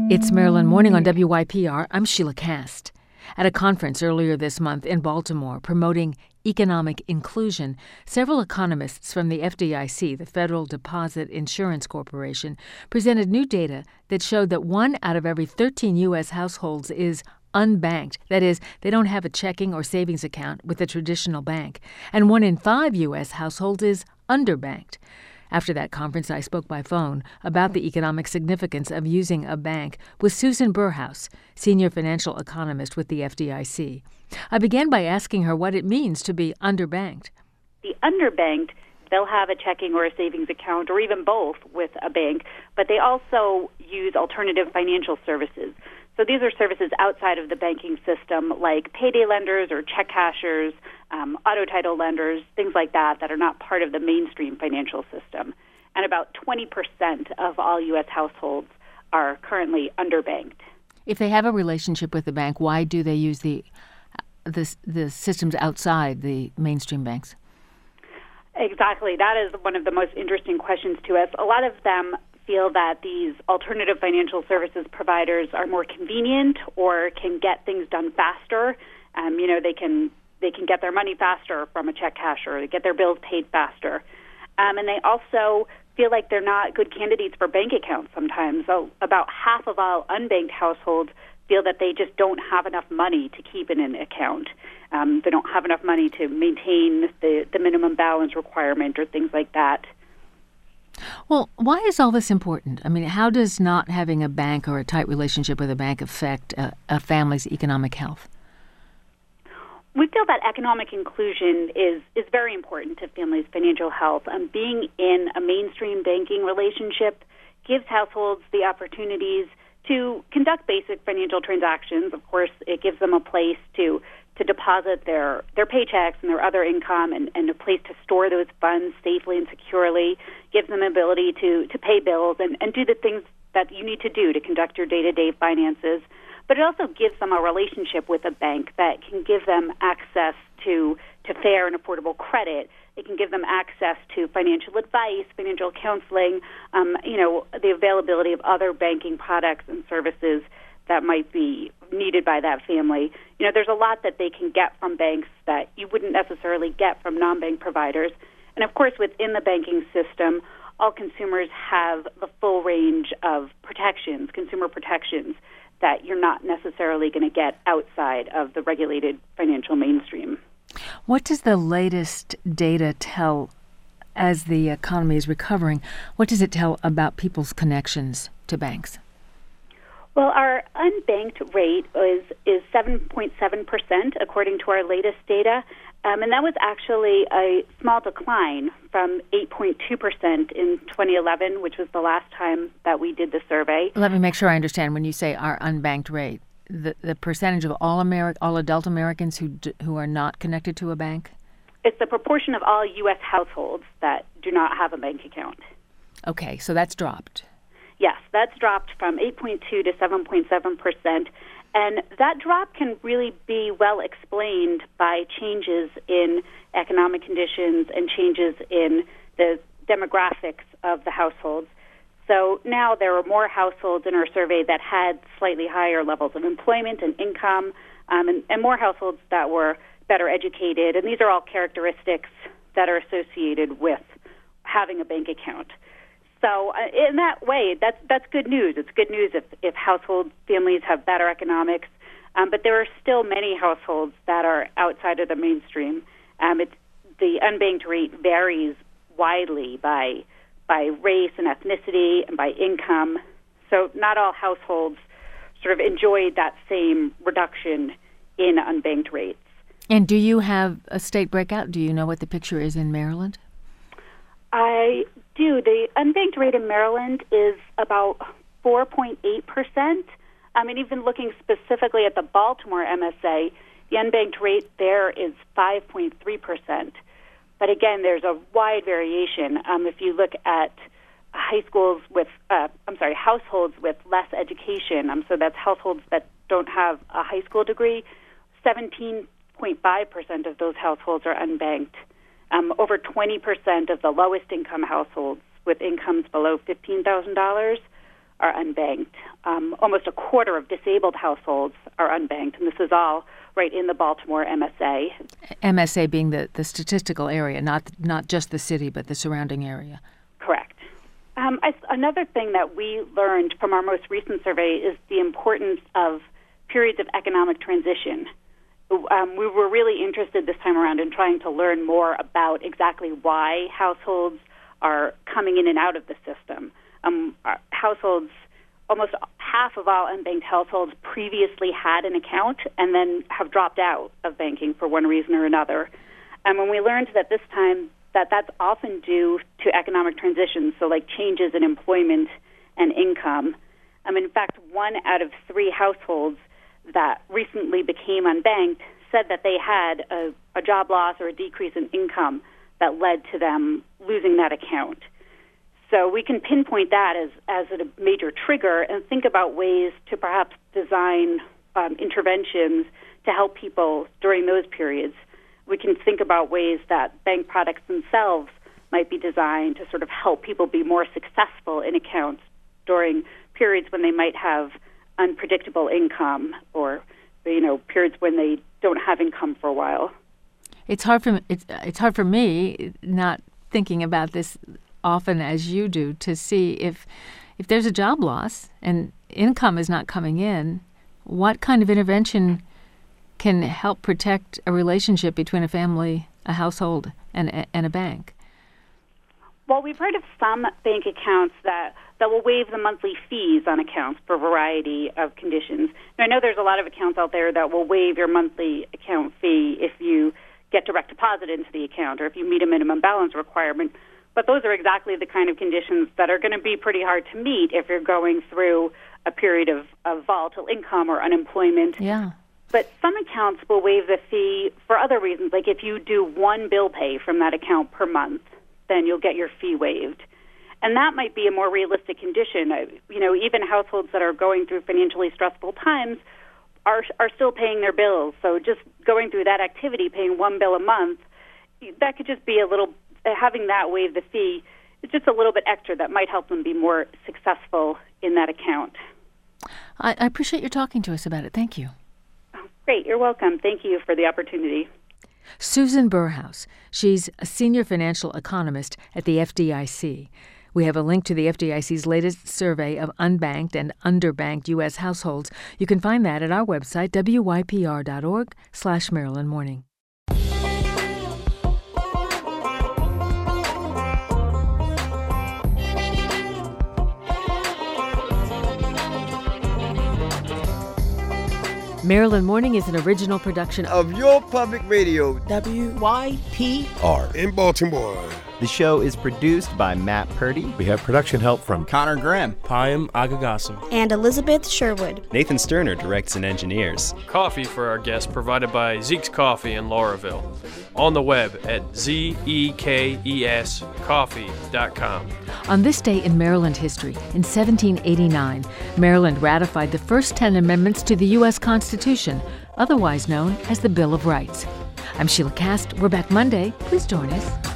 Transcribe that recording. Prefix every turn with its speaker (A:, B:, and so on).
A: It's Maryland Morning on WYPR. I'm Sheila Cast. At a conference earlier this month in Baltimore promoting economic inclusion, several economists from the FDIC, the Federal Deposit Insurance Corporation, presented new data that showed that 1 out of every 13 U.S. households is unbanked. That is, they don't have a checking or savings account with a traditional bank. And 1 in 5 U.S. households is underbanked. After that conference, I spoke by phone about the economic significance of using a bank with Susan Burhouse, senior financial economist with the FDIC. I began by asking her what it means to be underbanked.
B: The underbanked, they'll have a checking or a savings account or even both with a bank, but they also use alternative financial services. So these are services outside of the banking system like payday lenders or check cashers, auto title lenders, things like that are not part of the mainstream financial system. And about 20% of all U.S. households are currently underbanked.
A: If they have a relationship with the bank, why do they use the systems outside the mainstream banks?
B: Exactly. That is one of the most interesting questions to us. A lot of them feel that these alternative financial services providers are more convenient or can get things done faster. They can get their money faster from a check casher, get their bills paid faster. And they also feel like they're not good candidates for bank accounts sometimes. So about half of all unbanked households feel that they just don't have enough money to keep in an account. They don't have enough money to maintain the minimum balance requirement or things like that.
A: Well, why is all this important? I mean, how does not having a bank or a tight relationship with a bank affect a family's economic health?
B: We feel that economic inclusion is very important to families' financial health. Being in a mainstream banking relationship gives households the opportunities to conduct basic financial transactions. Of course, it gives them a place to deposit their paychecks and their other income and a place to store those funds safely and securely, gives them the ability to pay bills and do the things that you need to do to conduct your day-to-day finances. But it also gives them a relationship with a bank that can give them access to fair and affordable credit. It can give them access to financial advice, financial counseling, the availability of other banking products and services that might be needed by that family. There's a lot that they can get from banks that you wouldn't necessarily get from non-bank providers. And of course, within the banking system, all consumers have the full range of protections, consumer protections, that you're not necessarily going to get outside of the regulated financial mainstream.
A: What does the latest data tell as the economy is recovering? What does it tell about people's connections to banks?
B: Well, our unbanked rate is 7.7%, according to our latest data. And that was actually a small decline from 8.2% in 2011, which was the last time that we did the survey.
A: Let me make sure I understand. When you say our unbanked rate, the percentage of all adult Americans who are not connected to a bank?
B: It's the proportion of all U.S. households that do not have a bank account.
A: Okay, so that's dropped.
B: Yes, that's dropped from 8.2 to 7.7%. And that drop can really be well explained by changes in economic conditions and changes in the demographics of the households. So now there are more households in our survey that had slightly higher levels of employment and income, and more households that were better educated. And these are all characteristics that are associated with having a bank account. So in that way, that's good news. It's good news if household families have better economics. But there are still many households that are outside of the mainstream. The unbanked rate varies widely by race and ethnicity and by income. So not all households sort of enjoy that same reduction in unbanked rates.
A: And do you have a state breakout? Do you know what the picture is in Maryland?
B: I do. The unbanked rate in Maryland is about 4.8%. Even looking specifically at the Baltimore MSA, the unbanked rate there is 5.3%. But again, there's a wide variation. If you look at households with less education, so that's households that don't have a high school degree, 17.5% of those households are unbanked. Over 20% of the lowest income households with incomes below $15,000 are unbanked. Almost a quarter of disabled households are unbanked, and this is all right in the Baltimore MSA.
A: MSA being the statistical area, not just the city, but the surrounding area.
B: Correct. Another thing that we learned from our most recent survey is the importance of periods of economic transition. We were really interested this time around in trying to learn more about exactly why households are coming in and out of the system. Households, almost half of all unbanked households previously had an account and then have dropped out of banking for one reason or another. And when we learned that this time that's often due to economic transitions, so like changes in employment and income. In fact, 1 out of 3 households that recently became unbanked said that they had a job loss or a decrease in income that led to them losing that account. So we can pinpoint that as a major trigger and think about ways to perhaps design interventions to help people during those periods. We can think about ways that bank products themselves might be designed to sort of help people be more successful in accounts during periods when they might have unpredictable income or, periods when they don't have income for a while.
A: It's hard for me, not thinking about this often as you do, to see if there's a job loss and income is not coming in, what kind of intervention can help protect a relationship between a family, a household, and a bank?
B: Well, we've heard of some bank accounts that will waive the monthly fees on accounts for a variety of conditions. Now, I know there's a lot of accounts out there that will waive your monthly account fee if you get direct deposit into the account or if you meet a minimum balance requirement. But those are exactly the kind of conditions that are going to be pretty hard to meet if you're going through a period of volatile income or unemployment.
A: Yeah.
B: But some accounts will waive the fee for other reasons, like if you do one bill pay from that account per month, then you'll get your fee waived. And that might be a more realistic condition. Even households that are going through financially stressful times are still paying their bills. So just going through that activity, paying one bill a month, that could just be having that waive the fee is just a little bit extra that might help them be more successful in that account.
A: I appreciate your talking to us about it. Thank you.
B: Great. You're welcome. Thank you for the opportunity.
A: Susan Burhouse. She's a senior financial economist at the FDIC. We have a link to the FDIC's latest survey of unbanked and underbanked U.S. households. You can find that at our website, wypr.org/Maryland Morning. Maryland Morning is an original production
C: of your public radio,
D: WYPR
C: in Baltimore.
E: The show is produced by Matt Purdy.
F: We have production help from
E: Connor Grimm,
G: Payam Agagasim,
H: and Elizabeth Sherwood.
I: Nathan Sterner directs and engineers.
J: Coffee for our guests provided by Zeke's Coffee in Lauraville. On the web at zekescoffee.com.
A: On this day in Maryland history, in 1789, Maryland ratified the first 10 amendments to the U.S. Constitution, otherwise known as the Bill of Rights. I'm Sheila Cast. We're back Monday. Please join us.